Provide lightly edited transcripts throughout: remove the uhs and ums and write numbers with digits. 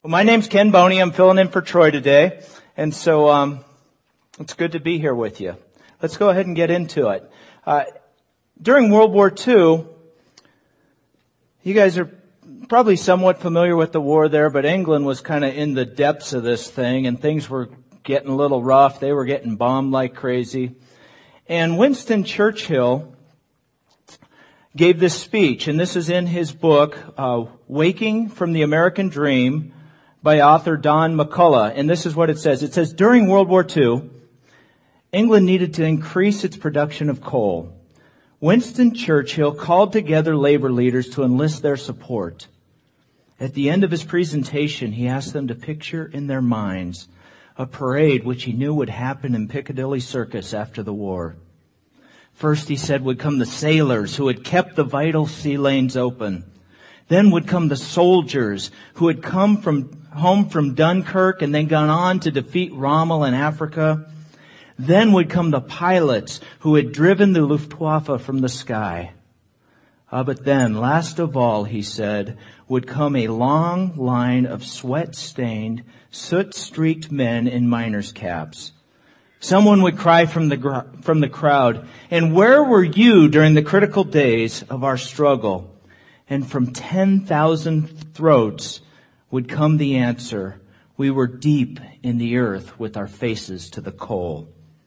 Well, my name's Ken Boney. I'm filling in for Troy today. And so it's good to be here with you. Let's go ahead and get into it. During World War II, you guys are probably somewhat familiar with the war there, but England was kind of in the depths of this thing, and things were getting a little rough. They were getting bombed like crazy. And Winston Churchill gave this speech, and this is in his book, Waking from the American Dream, by author Don McCullough. And this is what it says. It says, during World War II, England needed to increase its production of coal. Winston Churchill called together labor leaders to enlist their support. At the end of his presentation, he asked them to picture in their minds a parade which he knew would happen in Piccadilly Circus after the war. First, he said, would come the sailors who had kept the vital sea lanes open. Then would come the soldiers who had come home from Dunkirk and then gone on to defeat Rommel in Africa. Then would come the pilots who had driven the Luftwaffe from the sky. But then, last of all, he said, would come a long line of sweat-stained, soot-streaked men in miners' caps. Someone would cry from the crowd, "And where were you during the critical days of our struggle?" And from 10,000 throats would come the answer, "We were deep in the earth with our faces to the coal."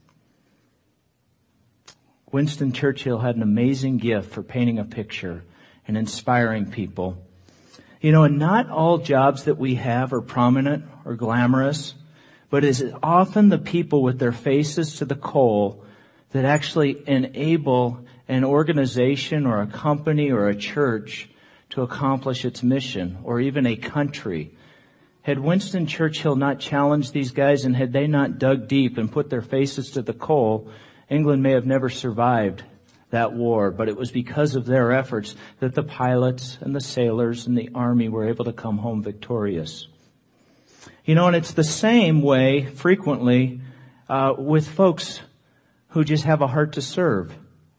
Winston Churchill had an amazing gift for painting a picture and inspiring people. You know, and not all jobs that we have are prominent or glamorous, but it is often the people with their faces to the coal that actually enable an organization or a company or a church to accomplish its mission, or even a country. Had Winston Churchill not challenged these guys, and had they not dug deep and put their faces to the coal, England may have never survived that war. But it was because of their efforts that the pilots and the sailors and the army were able to come home victorious. You know, and it's the same way frequently with folks who just have a heart to serve.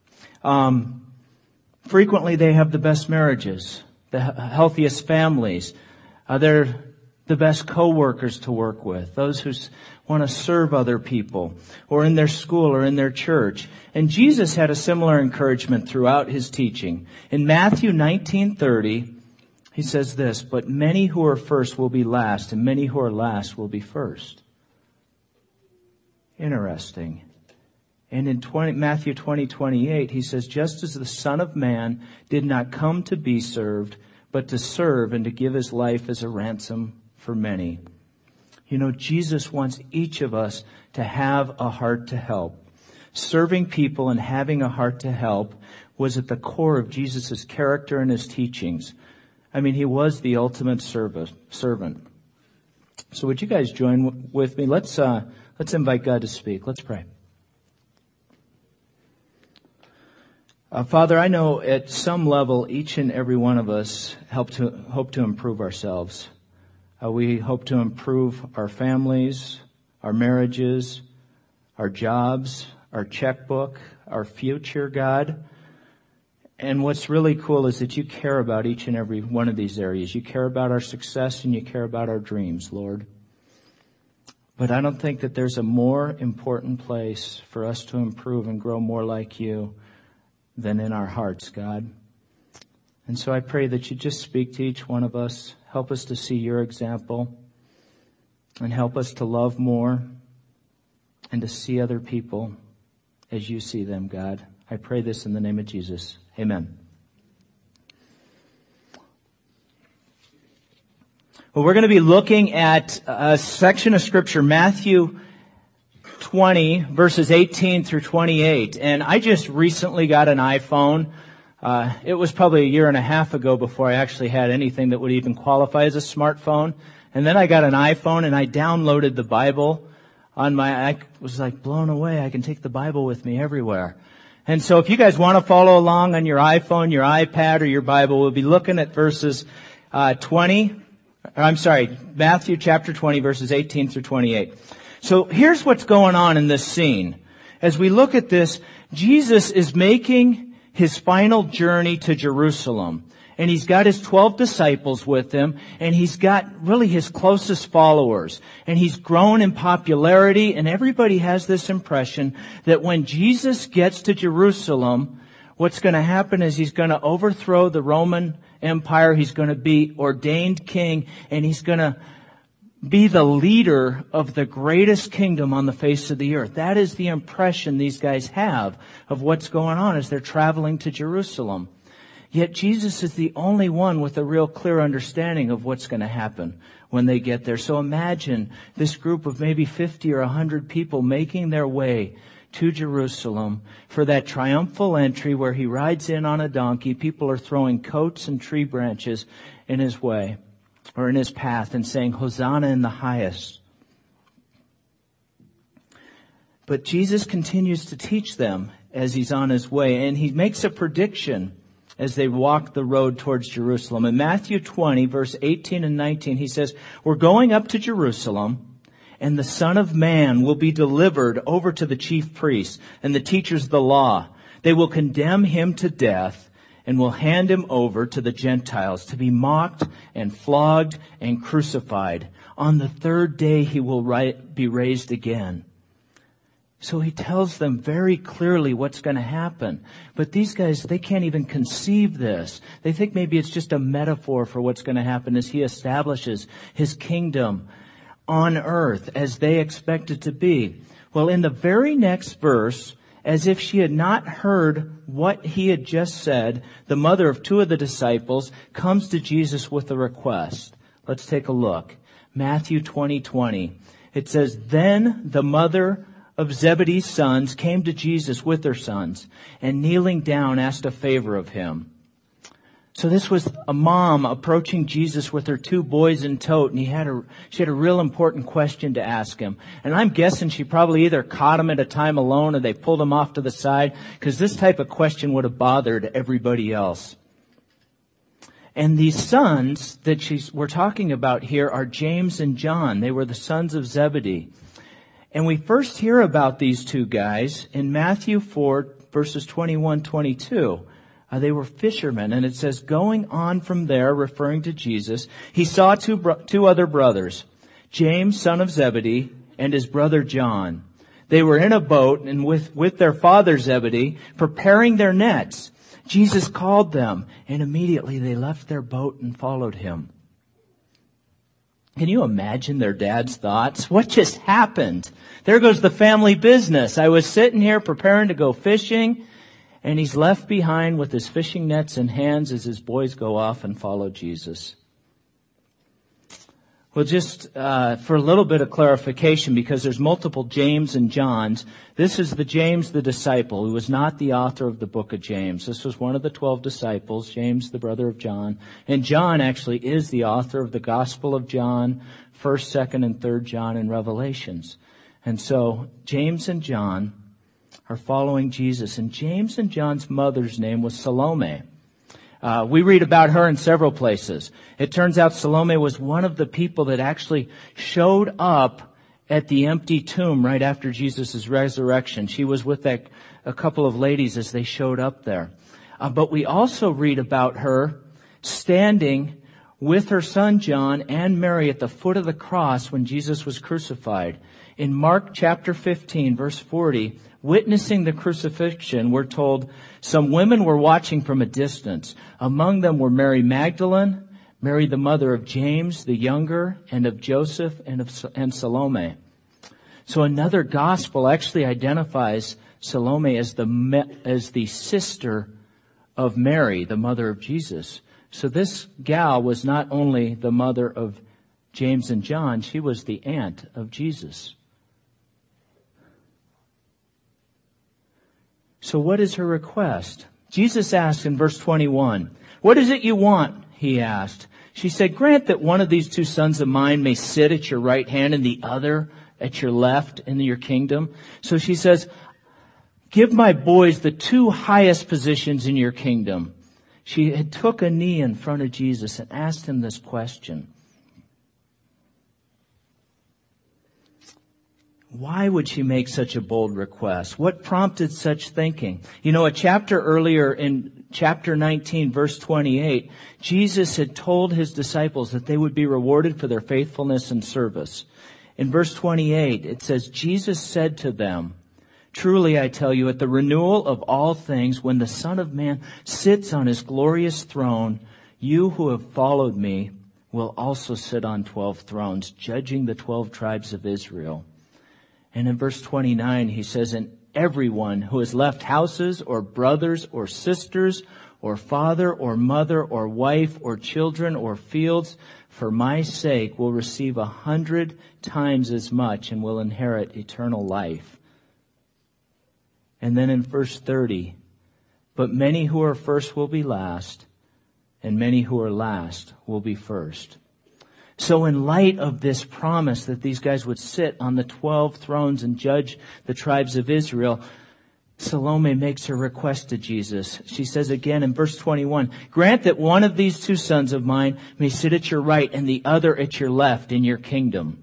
Frequently they have the best marriages, the healthiest families. They're the best co-workers to work with, those who want to serve other people, or in their school or in their church. And Jesus had a similar encouragement throughout his teaching. In Matthew 19:30, he says this, "But many who are first will be last, and many who are last will be first." Interesting. And in Matthew 20:28, he says, "Just as the Son of Man did not come to be served, but to serve and to give his life as a ransom for many." You know, Jesus wants each of us to have a heart to help. Serving people and having a heart to help was at the core of Jesus' character and his teachings. I mean, he was the ultimate servant. So would you guys join with me? Let's invite God to speak. Let's pray. Father, I know at some level each and every one of us hope to improve ourselves. We hope to improve our families, our marriages, our jobs, our checkbook, our future, God. And what's really cool is that you care about each and every one of these areas. You care about our success and you care about our dreams, Lord. But I don't think that there's a more important place for us to improve and grow more like you than in our hearts, God. And so I pray that you just speak to each one of us. Help us to see your example and help us to love more and to see other people as you see them, God. I pray this in the name of Jesus. Amen. Well, we're going to be looking at a section of Scripture, Matthew 20, verses 18 through 28. And I just recently got an iPhone. It was probably a year and a half ago before I actually had anything that would even qualify as a smartphone. And then I got an iPhone and I downloaded the Bible I was like blown away. I can take the Bible with me everywhere. And so if you guys want to follow along on your iPhone, your iPad, or your Bible, we'll be looking at Matthew chapter 20, verses 18 through 28. So here's what's going on in this scene. As we look at this, Jesus is making his final journey to Jerusalem. and he's got his 12 disciples with him, and he's got really his closest followers. And he's grown in popularity, and everybody has this impression that when Jesus gets to Jerusalem, what's going to happen is he's going to overthrow the Roman Empire. He's going to be ordained king, and he's going to be the leader of the greatest kingdom on the face of the earth. That is the impression these guys have of what's going on as they're traveling to Jerusalem. Yet Jesus is the only one with a real clear understanding of what's going to happen when they get there. So imagine this group of maybe 50 or 100 people making their way to Jerusalem for that triumphal entry where he rides in on a donkey. People are throwing coats and tree branches in his way, or in his path, and saying, Hosanna in the highest. But Jesus continues to teach them as he's on his way, and he makes a prediction as they walk the road towards Jerusalem. In Matthew 20, verse 18 and 19, he says, we're going up to Jerusalem, and the Son of Man will be delivered over to the chief priests and the teachers of the law. They will condemn him to death and will hand him over to the Gentiles to be mocked and flogged and crucified. On the third day he will be raised again. So he tells them very clearly what's going to happen. But these guys, they can't even conceive this. They think maybe it's just a metaphor for what's going to happen as he establishes his kingdom on earth as they expect it to be. Well, in the very next verse, as if she had not heard what he had just said, the mother of two of the disciples comes to Jesus with a request. Let's take a look. Matthew 20:20. It says, then the mother of Zebedee's sons came to Jesus with her sons, and kneeling down asked a favor of him. So this was a mom approaching Jesus with her two boys in tow, and she had a real important question to ask him. And I'm guessing she probably either caught him at a time alone or they pulled him off to the side, because this type of question would have bothered everybody else. And these sons that we're talking about here are James and John. They were the sons of Zebedee. And we first hear about these two guys in Matthew 4, verses 21-22. They were fishermen, and it says, going on from there, referring to Jesus, he saw two other brothers, James, son of Zebedee, and his brother John. They were in a boat and with their father Zebedee, preparing their nets. Jesus called them, and immediately they left their boat and followed him. Can you imagine their dad's thoughts? What just happened? There goes the family business. I was sitting here preparing to go fishing, and he's left behind with his fishing nets in hands as his boys go off and follow Jesus. Well, just for a little bit of clarification, because there's multiple James and Johns, this is the James the disciple, who was not the author of the book of James. This was one of the 12 disciples, James, the brother of John. And John actually is the author of the Gospel of John, 1st, 2nd, and 3rd John, and Revelations. And so James and John are following Jesus. And James and John's mother's name was Salome. We read about her in several places. It turns out Salome was one of the people that actually showed up at the empty tomb right after Jesus' resurrection. She was with a couple of ladies as they showed up there. But we also read about her standing with her son John and Mary at the foot of the cross when Jesus was crucified. In Mark chapter 15, verse 40, witnessing the crucifixion, we're told some women were watching from a distance. Among them were Mary Magdalene, Mary the mother of James the younger, and of Joseph and Salome. So another gospel actually identifies Salome as the sister of Mary, the mother of Jesus. So this gal was not only the mother of James and John, she was the aunt of Jesus. So what is her request? Jesus asked in verse 21, "What is it you want?" he asked. She said, "Grant that one of these two sons of mine may sit at your right hand and the other at your left in your kingdom." So she says, "Give my boys the two highest positions in your kingdom." She had took a knee in front of Jesus and asked him this question. Why would she make such a bold request? What prompted such thinking? You know, a chapter earlier in chapter 19, verse 28, Jesus had told his disciples that they would be rewarded for their faithfulness and service. In verse 28, it says, Jesus said to them, "Truly I tell you, at the renewal of all things, when the Son of Man sits on his glorious throne, you who have followed me will also sit on 12 thrones, judging the 12 tribes of Israel." And in verse 29, he says, "And everyone who has left houses or brothers or sisters or father or mother or wife or children or fields for my sake will receive 100 times as much and will inherit eternal life." And then in verse 30, "But many who are first will be last, and many who are last will be first." So in light of this promise that these guys would sit on the 12 thrones and judge the tribes of Israel, Salome makes her request to Jesus. She says again in verse 21, "Grant that one of these two sons of mine may sit at your right and the other at your left in your kingdom."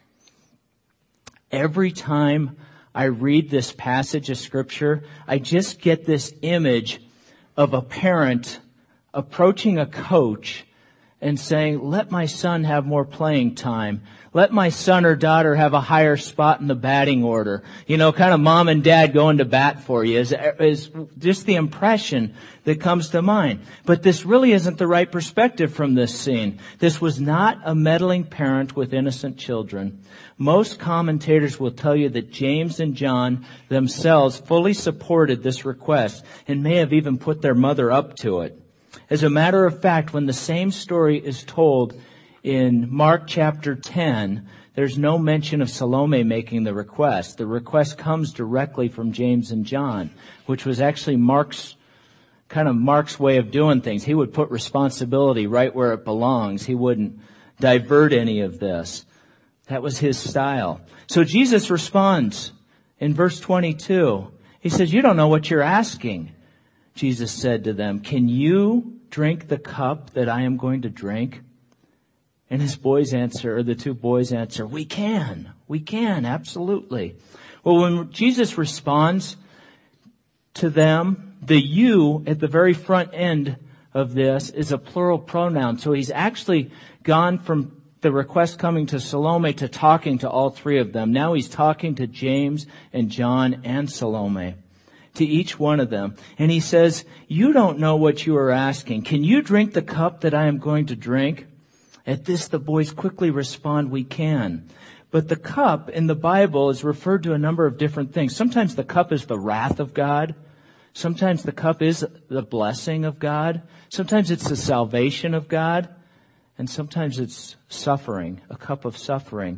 Every time I read this passage of Scripture, I just get this image of a parent approaching a coach and saying, "Let my son have more playing time. Let my son or daughter have a higher spot in the batting order." You know, kind of mom and dad going to bat for you is just the impression that comes to mind. But this really isn't the right perspective from this scene. This was not a meddling parent with innocent children. Most commentators will tell you that James and John themselves fully supported this request and may have even put their mother up to it. As a matter of fact, when the same story is told in Mark chapter 10, there's no mention of Salome making the request. The request comes directly from James and John, which was actually Mark's way of doing things. He would put responsibility right where it belongs. He wouldn't divert any of this. That was his style. So Jesus responds in verse 22. He says, "You don't know what you're asking." Jesus said to them, "Can you drink the cup that I am going to drink?" And the two boys answer, We can, absolutely. Well, when Jesus responds to them, the you at the very front end of this is a plural pronoun. So he's actually gone from the request coming to Salome to talking to all three of them. Now he's talking to James and John and Salome, to each one of them. And he says, "You don't know what you are asking. Can you drink the cup that I am going to drink?" At this, the boys quickly respond, "We can." But the cup in the Bible is referred to a number of different things. Sometimes the cup is the wrath of God. Sometimes the cup is the blessing of God. Sometimes it's the salvation of God. And sometimes it's suffering, a cup of suffering.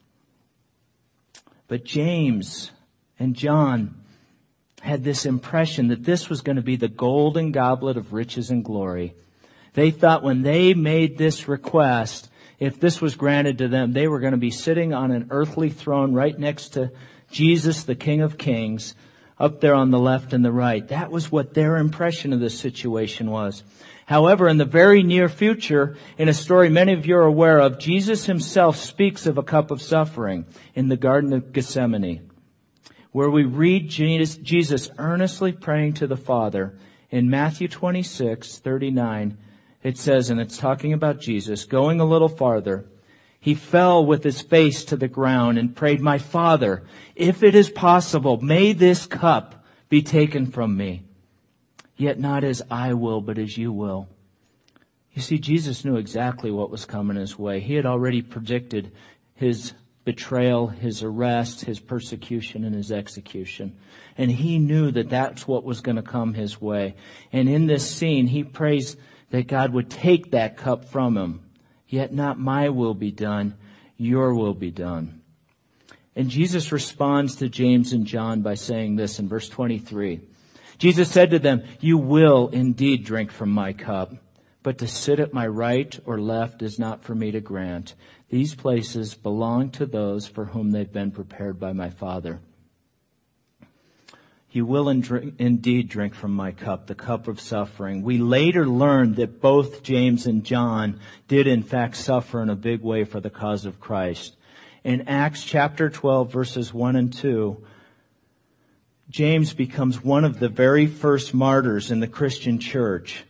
But James and John had this impression that this was going to be the golden goblet of riches and glory. They thought when they made this request, if this was granted to them, they were going to be sitting on an earthly throne right next to Jesus, the King of Kings, up there on the left and the right. That was what their impression of this situation was. However, in the very near future, in a story many of you are aware of, Jesus himself speaks of a cup of suffering in the Garden of Gethsemane, where we read Jesus earnestly praying to the Father. In Matthew 26:39, it says, and it's talking about Jesus, going a little farther, he fell with his face to the ground and prayed, "My Father, if it is possible, may this cup be taken from me. Yet not as I will, but as you will." You see, Jesus knew exactly what was coming his way. He had already predicted his betrayal, his arrest, his persecution, and his execution. And he knew that that's what was going to come his way. And in this scene, he prays that God would take that cup from him. "Yet not my will be done, your will be done." And Jesus responds to James and John by saying this in verse 23. Jesus said to them, "You will indeed drink from my cup, but to sit at my right or left is not for me to grant. These places belong to those for whom they've been prepared by my Father." You will indeed drink from my cup, the cup of suffering. We later learned that both James and John did in fact suffer in a big way for the cause of Christ. in Acts chapter 12, verses 1 and 2, James becomes one of the very first martyrs in the Christian church.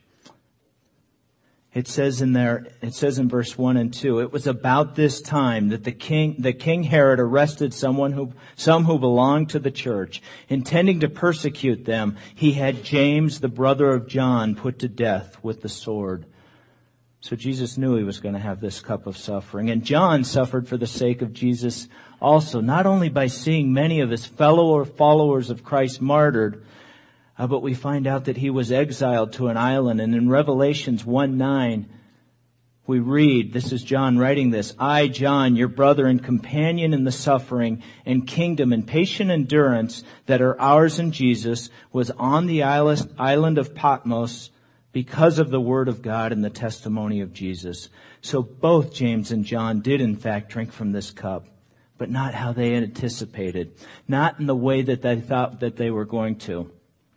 It says in verse 1 and 2, it was about this time that the King Herod arrested some who belonged to the church. Intending to persecute them, he had James, the brother of John, put to death with the sword. So Jesus knew he was going to have this cup of suffering. And John suffered for the sake of Jesus also, not only by seeing many of his fellow followers of Christ martyred, but we find out that he was exiled to an island. And in Revelations 1:9, we read, this is John writing this, I, John, your brother and companion in the suffering and kingdom and patient endurance that are ours in Jesus, was on the island of Patmos because of the word of God and the testimony of Jesus. So both James and John did in fact drink from this cup, but not how they had anticipated, not in the way that they thought that they were going to.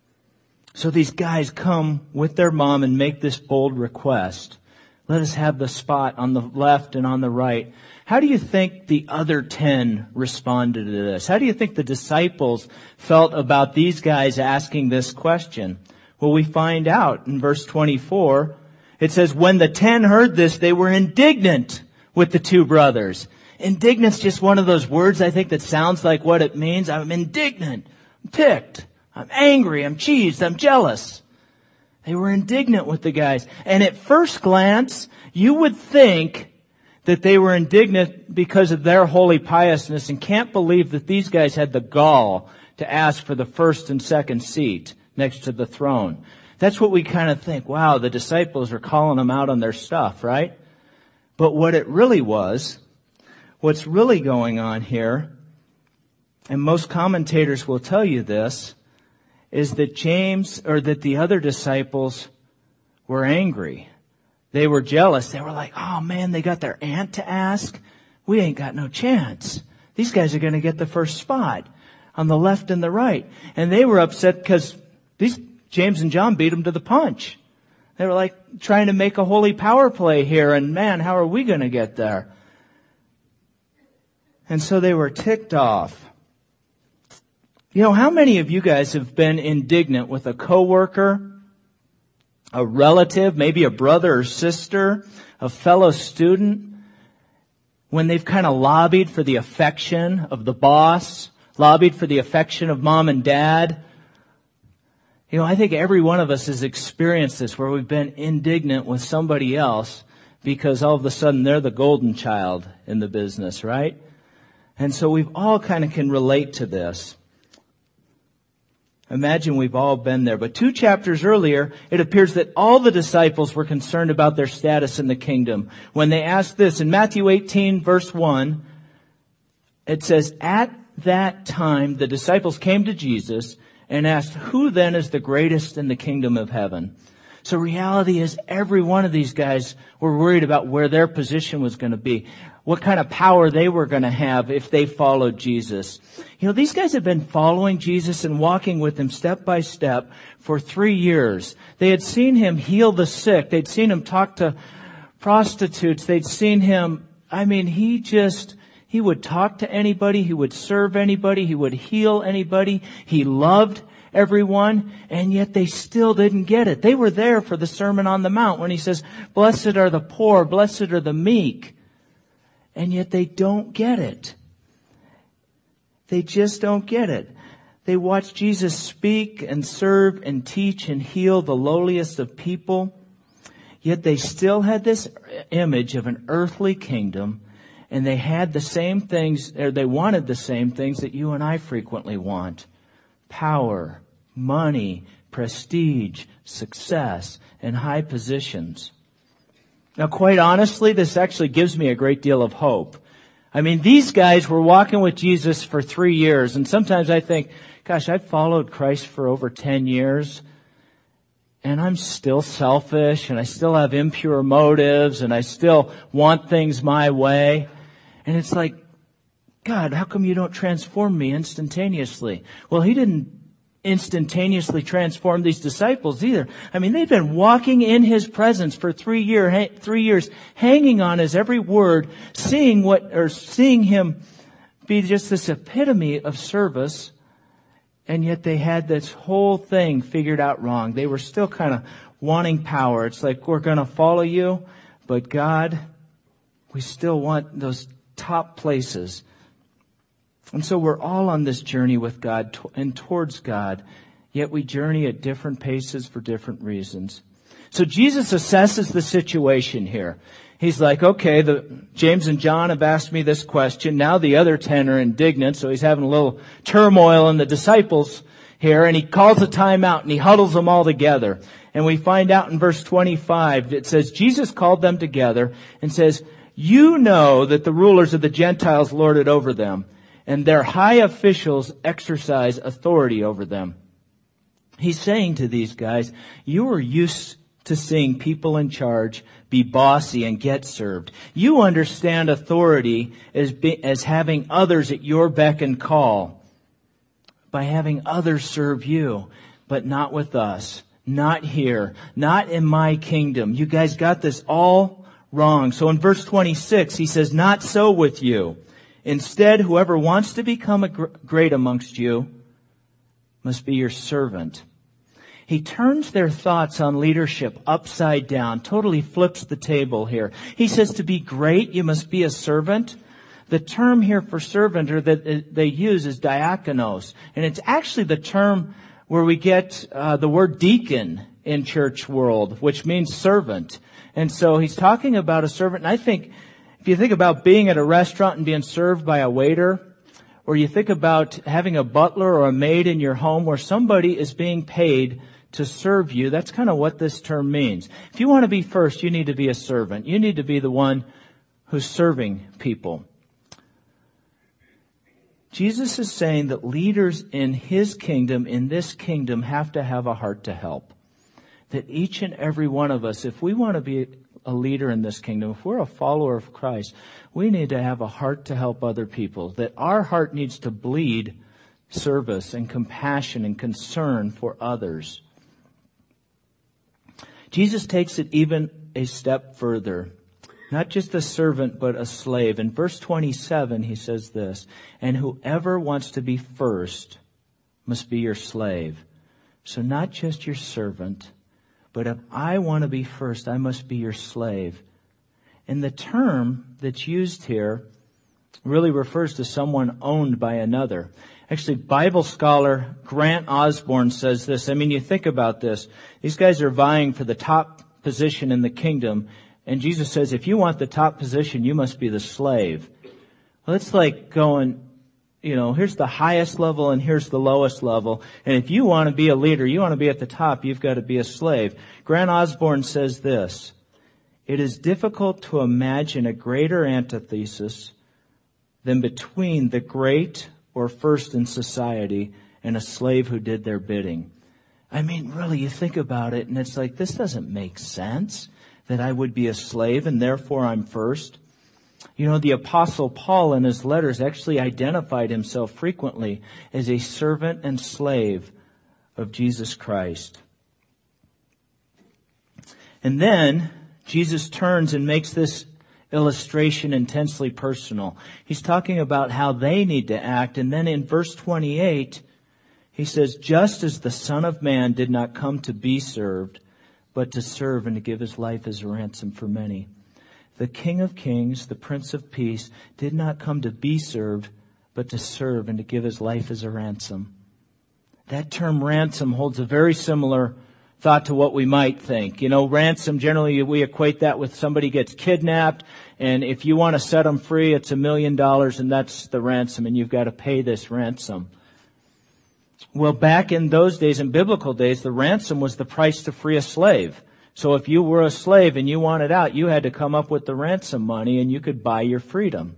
So these guys come with their mom and make this bold request. Let us have the spot on the left and on the right. How do you think the other 10 responded to this? How do you think the disciples felt about these guys asking this question? Well, we find out in verse 24. It says, when the 10 heard this, they were indignant with the two brothers. Indignant's just one of those words, I think, that sounds like what it means. I'm indignant. I'm ticked. I'm angry, I'm cheesed, I'm jealous. They were indignant with the guys. And at first glance, you would think that they were indignant because of their holy piousness and can't believe that these guys had the gall to ask for the first and second seat next to the throne. That's what we kind of think. Wow, the disciples are calling them out on their stuff, right? But what it really was, what's really going on here, and most commentators will tell you this, is that the other disciples were angry. They were jealous. They were like, oh man, they got their aunt to ask. We ain't got no chance. These guys are going to get the first spot on the left and the right. And they were upset because James and John beat them to the punch. They were like trying to make a holy power play here. And man, how are we going to get there? And so they were ticked off. You know, how many of you guys have been indignant with a coworker, a relative, maybe a brother or sister, a fellow student, when they've kind of lobbied for the affection of the boss, lobbied for the affection of mom and dad? You know, I think every one of us has experienced this, where we've been indignant with somebody else because all of a sudden they're the golden child in the business, right? And so we've all kind of can relate to this. Imagine we've all been there. But 2 chapters earlier, it appears that all the disciples were concerned about their status in the kingdom. When they asked this, in Matthew 18, verse 1, it says, at that time, the disciples came to Jesus and asked, who then is the greatest in the kingdom of heaven? So reality is every one of these guys were worried about where their position was going to be, what kind of power they were going to have if they followed Jesus. You know, these guys have been following Jesus and walking with him step by step for 3 years. They had seen him heal the sick. They'd seen him talk to prostitutes. They'd seen him, he would talk to anybody. He would serve anybody. He would heal anybody. He loved everyone, and yet they still didn't get it. They were there for the Sermon on the Mount when he says, blessed are the poor, blessed are the meek. And yet they don't get it. They just don't get it. They watch Jesus speak and serve and teach and heal the lowliest of people. Yet they still had this image of an earthly kingdom, and they had the same things, or they wanted the same things that you and I frequently want. Power, money, prestige, success, and high positions. Now, quite honestly, this actually gives me a great deal of hope. I mean, these guys were walking with Jesus for 3 years, and sometimes I think, gosh, I've followed Christ for over 10 years, and I'm still selfish, and I still have impure motives, and I still want things my way. And it's like, God, how come you don't transform me instantaneously? Well, he didn't instantaneously transform these disciples either. I mean, they've been walking in His presence for 3 years, hanging on His every word, seeing Him be just this epitome of service. And yet they had this whole thing figured out wrong. They were still kind of wanting power. It's like, we're going to follow you, but God, we still want those top places. And so we're all on this journey with God and towards God, yet we journey at different paces for different reasons. So Jesus assesses the situation here. He's like, okay, James and John have asked me this question. Now the other 10 are indignant, so he's having a little turmoil in the disciples here, and he calls a timeout and he huddles them all together. And we find out in verse 25, it says, Jesus called them together and says, you know that the rulers of the Gentiles lord it over them, and their high officials exercise authority over them. He's saying to these guys, you are used to seeing people in charge be bossy and get served. You understand authority as having others at your beck and call, by having others serve you, but not with us, not here, not in my kingdom. You guys got this all wrong. So in verse 26, he says, not so with you. Instead, whoever wants to become great amongst you must be your servant. He turns their thoughts on leadership upside down, totally flips the table here. He says to be great, you must be a servant. The term here for servant, or that they use, is diakonos. And it's actually the term where we get the word deacon in church world, which means servant. And so he's talking about a servant. And I think, if you think about being at a restaurant and being served by a waiter, or you think about having a butler or a maid in your home where somebody is being paid to serve you, that's kind of what this term means. If you want to be first, you need to be a servant. You need to be the one who's serving people. Jesus is saying that leaders in His kingdom, in this kingdom, have to have a heart to help. That each and every one of us, if we want to be a leader in this kingdom, if we're a follower of Christ, we need to have a heart to help other people. That our heart needs to bleed service and compassion and concern for others. Jesus takes it even a step further. Not just a servant, but a slave. In verse 27, he says this, and whoever wants to be first must be your slave. So not just your servant, but if I want to be first, I must be your slave. And the term that's used here really refers to someone owned by another. Actually, Bible scholar Grant Osborne says this. I mean, you think about this. These guys are vying for the top position in the kingdom. And Jesus says, if you want the top position, you must be the slave. Well, it's like going, here's the highest level and here's the lowest level. And if you want to be a leader, you want to be at the top, you've got to be a slave. Grant Osborne says this, it is difficult to imagine a greater antithesis than between the great or first in society and a slave who did their bidding. I mean, really, you think about it and it's like, this doesn't make sense that I would be a slave and therefore I'm first. The Apostle Paul in his letters actually identified himself frequently as a servant and slave of Jesus Christ. And then Jesus turns and makes this illustration intensely personal. He's talking about how they need to act. And then in verse 28, he says, just as the Son of Man did not come to be served, but to serve and to give His life as a ransom for many. The King of Kings, the Prince of Peace, did not come to be served, but to serve and to give His life as a ransom. That term ransom holds a very similar thought to what we might think. Ransom, generally we equate that with somebody gets kidnapped, and if you want to set them free, it's $1 million, and that's the ransom, and you've got to pay this ransom. Well, back in those days, in biblical days, the ransom was the price to free a slave. So if you were a slave and you wanted out, you had to come up with the ransom money and you could buy your freedom.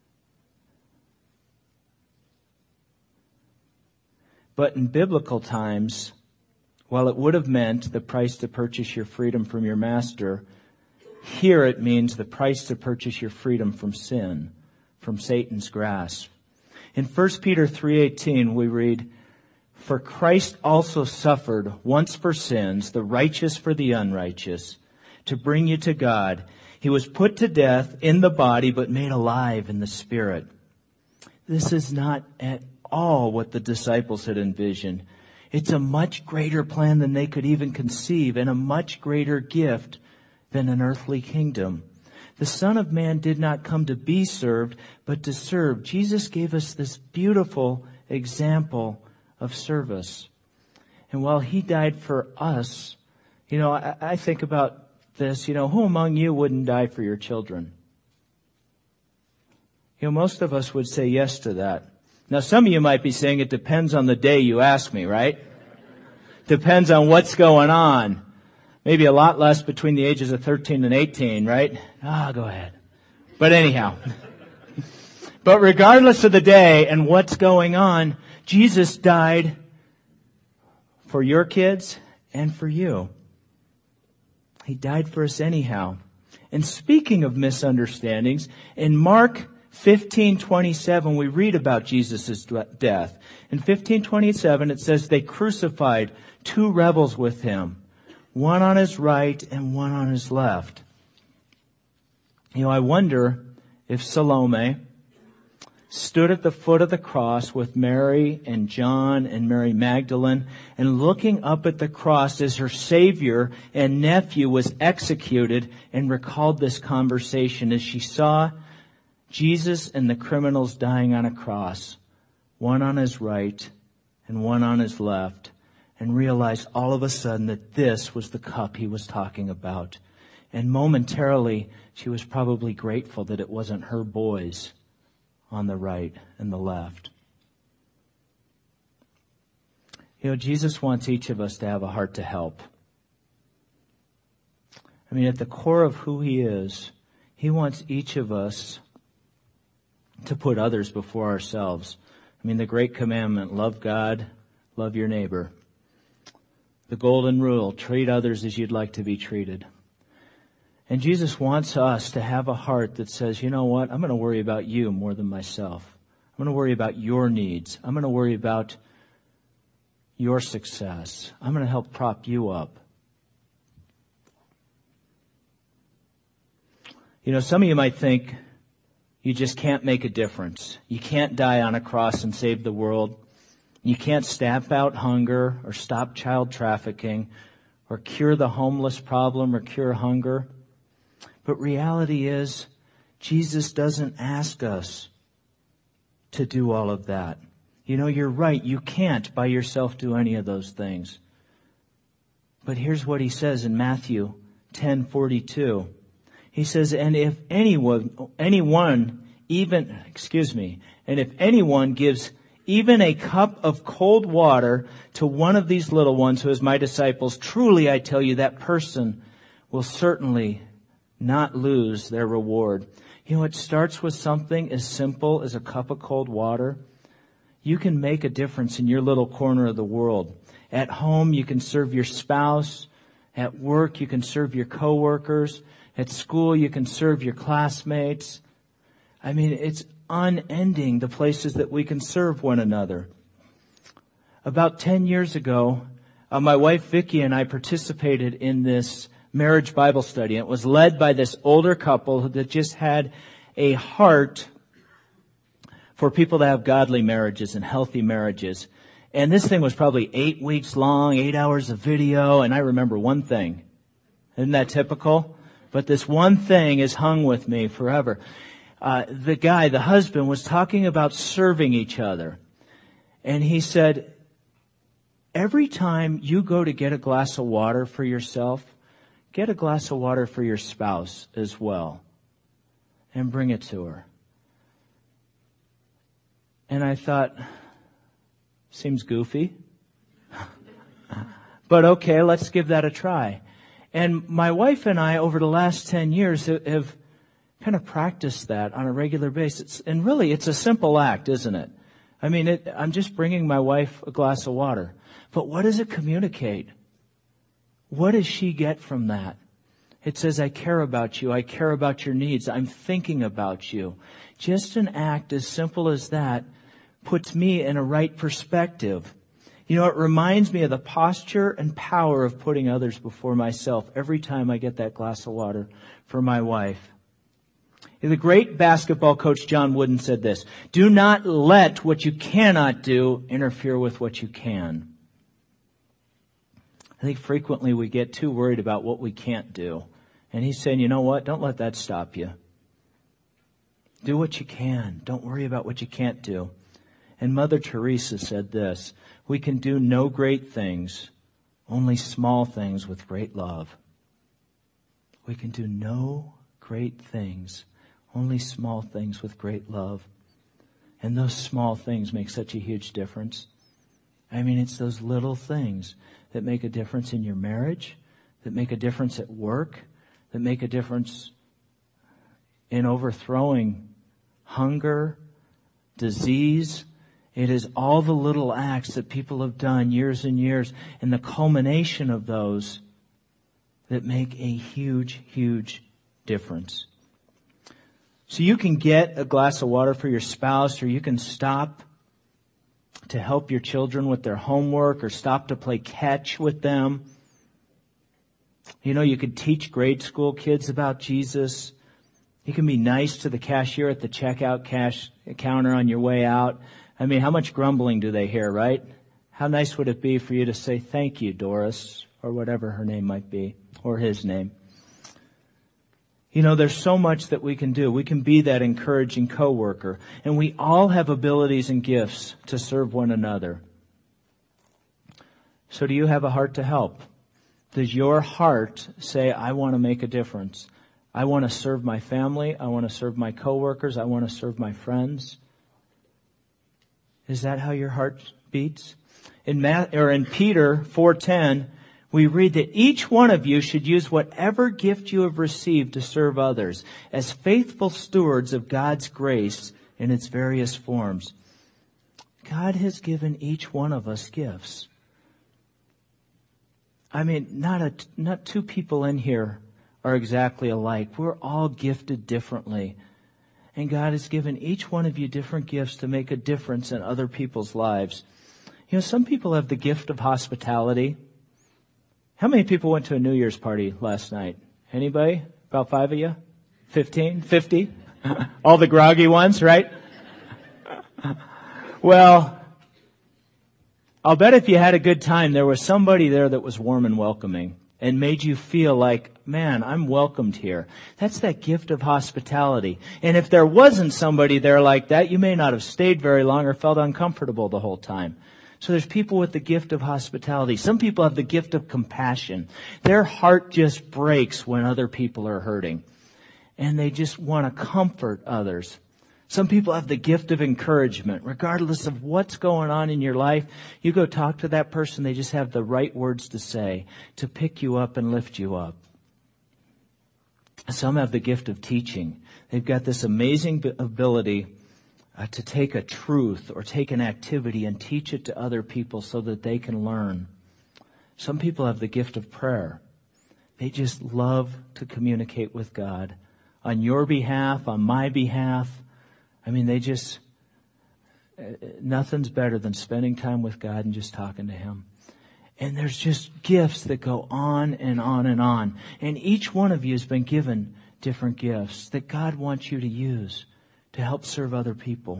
But in biblical times, while it would have meant the price to purchase your freedom from your master, here it means the price to purchase your freedom from sin, from Satan's grasp. In 1 Peter 3:18 we read, For Christ also suffered once for sins, the righteous for the unrighteous, to bring you to God. He was put to death in the body, but made alive in the spirit. This is not at all what the disciples had envisioned. It's a much greater plan than they could even conceive, and a much greater gift than an earthly kingdom. The Son of Man did not come to be served, but to serve. Jesus gave us this beautiful example of service. And while He died for us, I think about this, who among you wouldn't die for your children? Most of us would say yes to that. Now, some of you might be saying it depends on the day you ask me, right? Depends on what's going on. Maybe a lot less between the ages of 13 and 18, right? Go ahead. But anyhow. But regardless of the day and what's going on, Jesus died for your kids and for you. He died for us anyhow. And speaking of misunderstandings, in Mark 15:27, we read about Jesus' death. In 15:27, it says they crucified 2 rebels with Him, one on His right and one on His left. I wonder if Salome stood at the foot of the cross with Mary and John and Mary Magdalene, and looking up at the cross as her Savior and nephew was executed, and recalled this conversation as she saw Jesus and the criminals dying on a cross, one on His right and one on His left, and realized all of a sudden that this was the cup He was talking about. And momentarily, she was probably grateful that it wasn't her boys on the right and the left. Jesus wants each of us to have a heart to help. At the core of who He is, He wants each of us to put others before ourselves. The great commandment, love God, love your neighbor. The golden rule, treat others as you'd like to be treated. And Jesus wants us to have a heart that says, you know what, I'm going to worry about you more than myself. I'm going to worry about your needs. I'm going to worry about your success. I'm going to help prop you up. Some of you might think you just can't make a difference. You can't die on a cross and save the world. You can't stamp out hunger or stop child trafficking or cure the homeless problem or cure hunger. But reality is, Jesus doesn't ask us to do all of that. You're right. You can't by yourself do any of those things. But here's what He says in Matthew 10:42. He says, and if anyone gives even a cup of cold water to one of these little ones who is my disciples, truly I tell you that person will certainly not lose their reward. It starts with something as simple as a cup of cold water. You can make a difference in your little corner of the world. At home, you can serve your spouse. At work, you can serve your coworkers. At school, you can serve your classmates. It's unending, the places that we can serve one another. About 10 years ago, my wife Vicki and I participated in this marriage Bible study. It was led by this older couple that just had a heart for people to have godly marriages and healthy marriages. And this thing was probably 8 weeks long, 8 hours of video. And I remember one thing. Isn't that typical? But this one thing has hung with me forever. The husband, was talking about serving each other. And he said, every time you go to get a glass of water for yourself, get a glass of water for your spouse as well. And bring it to her. And I thought, seems goofy. But okay, let's give that a try. And my wife and I, over the last 10 years, have kind of practiced that on a regular basis. And really, it's a simple act, isn't it? I'm just bringing my wife a glass of water. But what does it communicate? What does she get from that? It says, I care about you. I care about your needs. I'm thinking about you. Just an act as simple as that puts me in a right perspective. You know, it reminds me of the posture and power of putting others before myself every time I get that glass of water for my wife. The great basketball coach John Wooden said this: do not let what you cannot do interfere with what you can. I think frequently we get too worried about what we can't do. And he's saying, you know what? Don't let that stop you. Do what you can. Don't worry about what you can't do. And Mother Teresa said this: we can do no great things, only small things with great love. We can do no great things, only small things with great love. And those small things make such a huge difference. I mean, it's those little things that make a difference in your marriage, that make a difference at work, that make a difference in overthrowing hunger, disease. It is all the little acts that people have done years and years, and the culmination of those that make a huge, huge difference. So you can get a glass of water for your spouse, or you can stop to help your children with their homework, or stop to play catch with them. You know, you could teach grade school kids about Jesus. You can be nice to the cashier at the checkout cash counter on your way out. I mean, how much grumbling do they hear, right? How nice would it be for you to say, thank you, Doris, or whatever her name might be, or his name. You know, there's so much that we can do. We can be that encouraging coworker. And we all have abilities and gifts to serve one another. So do you have a heart to help? Does your heart say, I want to make a difference? I want to serve my family. I want to serve my coworkers. I want to serve my friends. Is that how your heart beats? In Peter 4:10, we read that each one of you should use whatever gift you have received to serve others as faithful stewards of God's grace in its various forms. God has given each one of us gifts. I mean, not two people in here are exactly alike. We're all gifted differently. And God has given each one of you different gifts to make a difference in other people's lives. You know, some people have the gift of hospitality. How many people went to a New Year's party last night? Anybody? About 5 of you? 15? 50? All the groggy ones, right? Well, I'll bet if you had a good time, there was somebody there that was warm and welcoming and made you feel like, man, I'm welcomed here. That's that gift of hospitality. And if there wasn't somebody there like that, you may not have stayed very long or felt uncomfortable the whole time. So there's people with the gift of hospitality. Some people have the gift of compassion. Their heart just breaks when other people are hurting. And they just want to comfort others. Some people have the gift of encouragement. Regardless of what's going on in your life, you go talk to that person, they just have the right words to say to pick you up and lift you up. Some have the gift of teaching. They've got this amazing ability to take a truth or take an activity and teach it to other people so that they can learn. Some people have the gift of prayer. They just love to communicate with God on your behalf, on my behalf. I mean, nothing's better than spending time with God and just talking to Him. And there's just gifts that go on and on and on. And each one of you has been given different gifts that God wants you to use to help serve other people.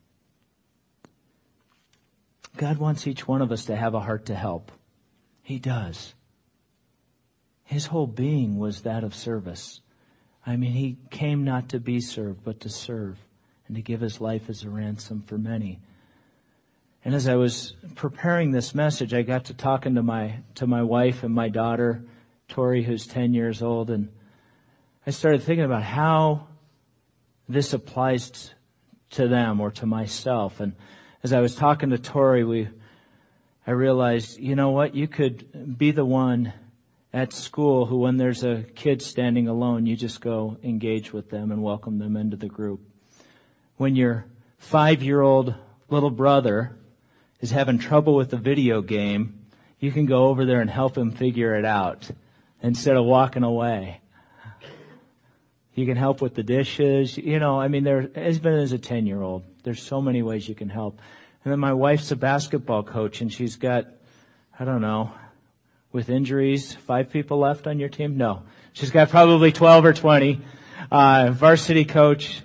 God wants each one of us to have a heart to help. He does. His whole being was that of service. I mean, He came not to be served, but to serve and to give His life as a ransom for many. And as I was preparing this message, I got to talking to my wife and my daughter, Tori, who's 10 years old, and I started thinking about how this applies to them or to myself. And as I was talking to Tori, I realized, you know what, you could be the one at school who, when there's a kid standing alone, you just go engage with them and welcome them into the group. When your 5-year-old little brother is having trouble with a video game, you can go over there and help him figure it out instead of walking away. You can help with the dishes. You know, I mean, even as a 10-year-old, there's so many ways you can help. And then my wife's a basketball coach, and she's got, I don't know, with injuries, 5 people left on your team? No. She's got probably 12 or 20. Varsity coach.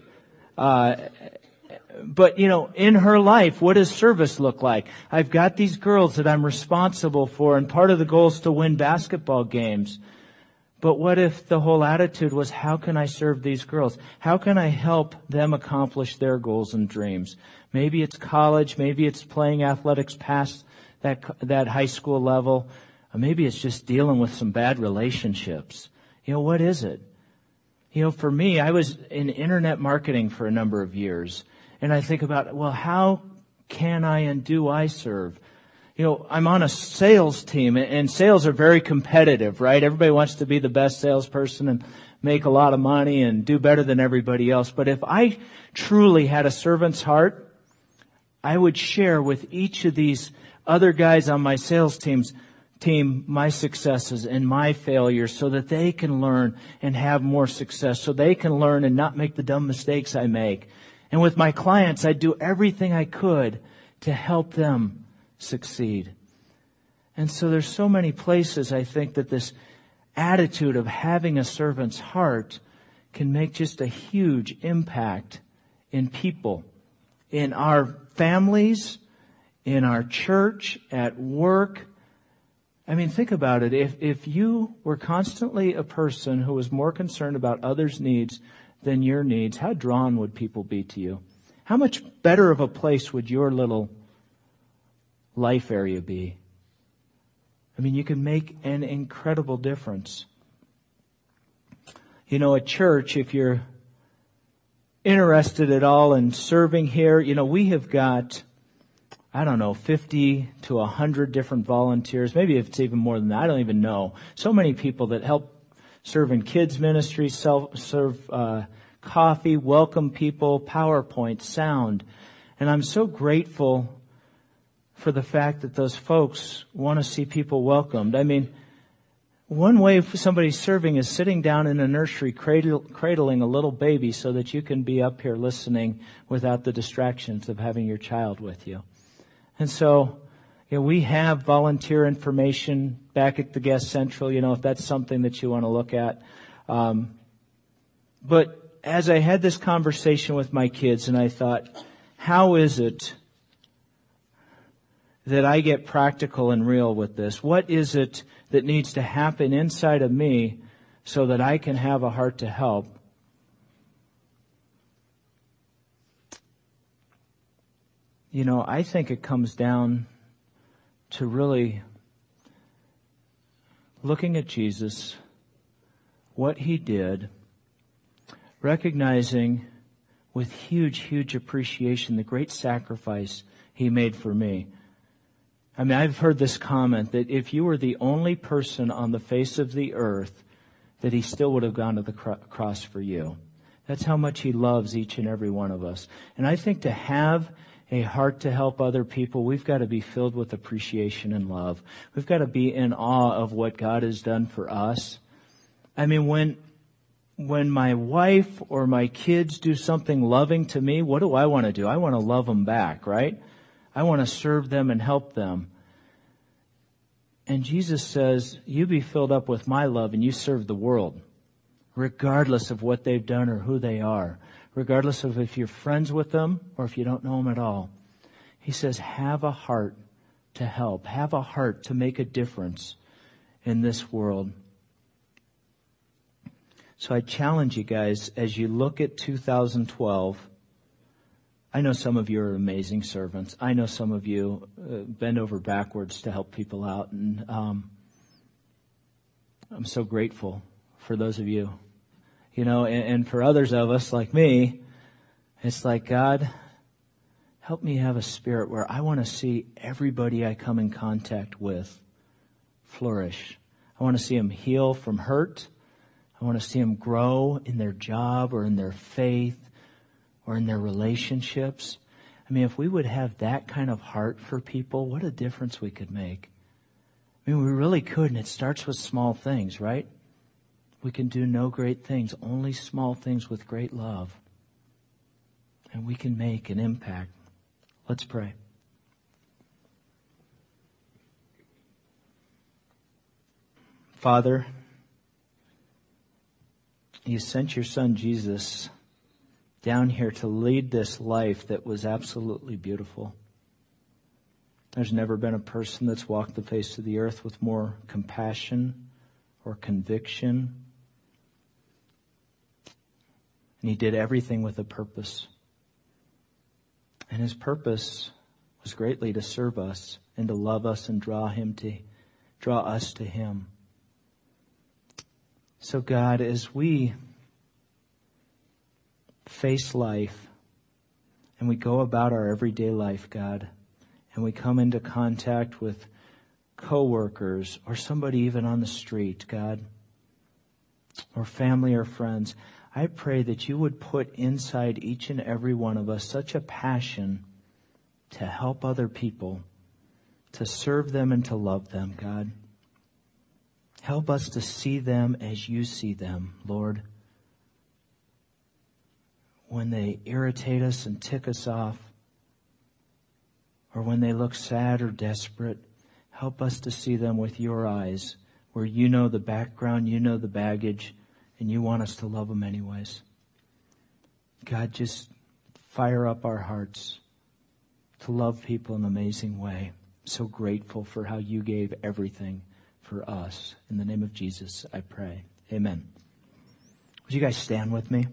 But, in her life, what does service look like? I've got these girls that I'm responsible for, and part of the goal is to win basketball games. But what if the whole attitude was, how can I serve these girls? How can I help them accomplish their goals and dreams? Maybe it's college. Maybe it's playing athletics past that high school level. Or maybe it's just dealing with some bad relationships. What is it? For me, I was in internet marketing for a number of years. And I think about, well, how can I and do I serve? I'm on a sales team, and sales are very competitive, right? Everybody wants to be the best salesperson and make a lot of money and do better than everybody else. But if I truly had a servant's heart, I would share with each of these other guys on my sales team my successes and my failures so that they can learn and have more success, so they can learn and not make the dumb mistakes I make. And with my clients, I'd do everything I could to help them succeed. And so there's so many places I think that this attitude of having a servant's heart can make just a huge impact in people, in our families, in our church, at work. I mean, think about it. If you were constantly a person who was more concerned about others' needs than your needs, how drawn would people be to you? How much better of a place would your little life area be? I mean, you can make an incredible difference. At church, if you're interested at all in serving here, we have got, 50 to 100 different volunteers. Maybe it's even more than that. I don't even know. So many people that help serve in kids ministry, serve coffee, welcome people, PowerPoint, sound. And I'm so grateful for the fact that those folks want to see people welcomed. I mean, one way somebody's serving is sitting down in a nursery cradling a little baby so that you can be up here listening without the distractions of having your child with you. And so, we have volunteer information back at the Guest Central, if that's something that you want to look at. But as I had this conversation with my kids, and I thought, how is it that I get practical and real with this? What is it that needs to happen inside of me so that I can have a heart to help? I think it comes down to really looking at Jesus, what He did, recognizing with huge, huge appreciation the great sacrifice He made for me. I mean, I've heard this comment that if you were the only person on the face of the earth, that He still would have gone to the cross for you. That's how much He loves each and every one of us. And I think to have a heart to help other people, we've got to be filled with appreciation and love. We've got to be in awe of what God has done for us. I mean, when my wife or my kids do something loving to me, what do I want to do? I want to love them back, right? I want to serve them and help them. And Jesus says, you be filled up with my love and you serve the world, regardless of what they've done or who they are, regardless of if you're friends with them or if you don't know them at all. He says, have a heart to help, have a heart to make a difference in this world. So I challenge you guys, as you look at 2012, I know some of you are amazing servants. I know some of you bend over backwards to help people out. And I'm so grateful for those of you. And for others of us like me, it's like, God, help me have a spirit where I want to see everybody I come in contact with flourish. I want to see them heal from hurt. I want to see them grow in their job or in their faith or in their relationships. I mean, if we would have that kind of heart for people, what a difference we could make. I mean, we really could, and it starts with small things, right? We can do no great things, only small things with great love. And we can make an impact. Let's pray. Father, you sent your son Jesus down here to lead this life that was absolutely beautiful. There's never been a person that's walked the face of the earth with more compassion or conviction. And he did everything with a purpose. And his purpose was greatly to serve us and to love us and draw us to him. So God, as we face life and we go about our everyday life, God, and we come into contact with coworkers or somebody even on the street, God, or family or friends, I pray that you would put inside each and every one of us such a passion to help other people, to serve them and to love them, God. Help us to see them as you see them, Lord. When they irritate us and tick us off, or when they look sad or desperate, help us to see them with your eyes, where you know the background, you know the baggage, and you want us to love them anyways. God, just fire up our hearts to love people in an amazing way. So grateful for how you gave everything for us. In the name of Jesus, I pray. Amen. Would you guys stand with me?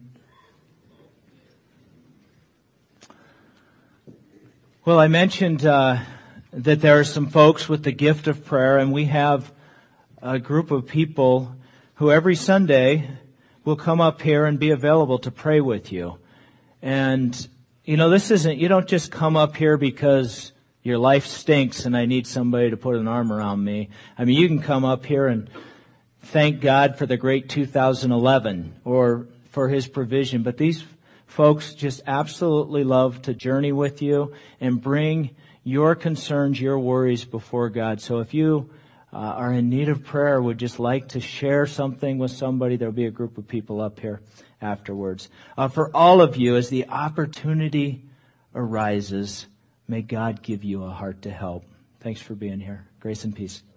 Well, I mentioned that there are some folks with the gift of prayer, and we have a group of people who every Sunday will come up here and be available to pray with you. And, you don't just come up here because your life stinks and I need somebody to put an arm around me. I mean, you can come up here and thank God for the great 2011 or for his provision. But these folks just absolutely love to journey with you and bring your concerns, your worries before God. So if you are in need of prayer, would just like to share something with somebody, there'll be a group of people up here afterwards. For all of you, as the opportunity arises, may God give you a heart to help. Thanks for being here. Grace and peace.